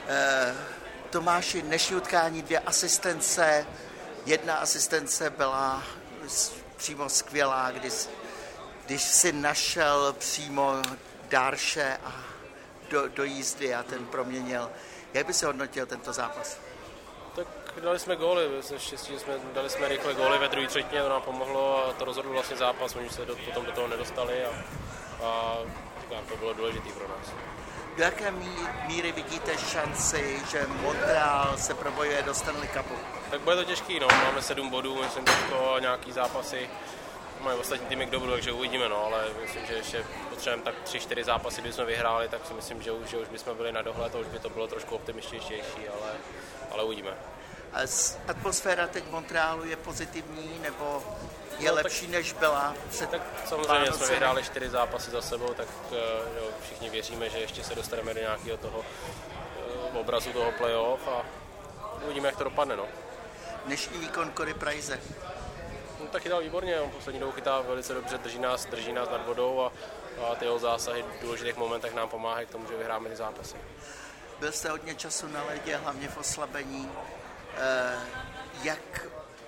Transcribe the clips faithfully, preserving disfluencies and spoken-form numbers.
Tomáši, dnešní utkání, dvě asistence. Jedna asistence byla přímo skvělá, když, když si našel přímo Darše a do, do jízdy a ten proměnil. Jak by si hodnotil tento zápas? Tak dali jsme góly, jsme štěstí, že jsme dali jsme rychle góly ve druhé třetině, to nám pomohlo a to rozhodl vlastně zápas, oni se do, potom do toho nedostali a, a říkám, to bylo důležité pro nás. Do jaké míry vidíte šanci, že Montreal se probojuje do Stanley Cupu? Tak bude to těžký, no. Máme sedm bodů, myslím, teďko nějaký zápasy. Mají ostatní týmy k dobru, takže uvidíme, no, ale myslím, že ještě potřebujeme tak tři čtyři zápasy, kdybychom vyhráli, tak si myslím, že už, že už bychom byli na dohled a už by to bylo trošku optimističtější, ale, ale uvidíme. A atmosféra teď v Montrealu je pozitivní, nebo je no, lepší, tak, než byla před Tak samozřejmě Vánoce. Jsme vyhráli čtyři zápasy za sebou, tak jo, všichni věříme, že ještě se dostaneme do nějakého toho obrazu toho playoff a uvidíme, jak to dopadne, no. Dnešní výkon Corey Price. No, tak chytal výborně, on poslední dobou chytá velice dobře, drží nás, drží nás nad vodou a, a ty jeho zásahy v důležitých momentech nám pomáhají k tomu, že vyhráme ty zápasy. Byl jste hodně času na ledě, hlavně v oslabení. E, jak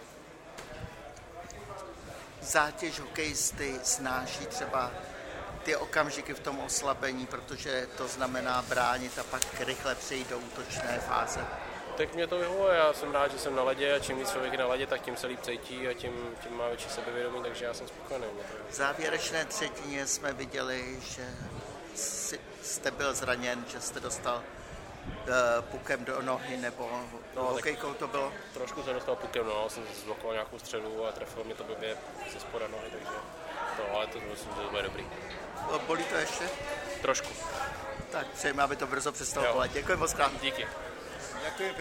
zátěž hokejisty snáší třeba ty okamžiky v tom oslabení, protože to znamená bránit a pak rychle přejít do útočné fáze? Tak mě to vyhovuje, já jsem rád, že jsem na ledě a čím víc člověk je na ledě, tak tím se líp cítí a tím, tím má větší sebevědomí, takže já jsem spokojený. V závěrečné třetině jsme viděli, že jste byl zraněn, že jste dostal uh, pukem do nohy, nebo no, hokejkou to bylo? Trošku jsem dostal pukem, no, jsem zblokoval nějakou středu a trefil mě to blbě ze spoda nohy, takže to, ale to myslím, že to bude dobrý. Bolí to ještě? Trošku. Tak přejeme, aby to brzo přestalo bolet. Děkuji moc krát. Díky. Děkuji.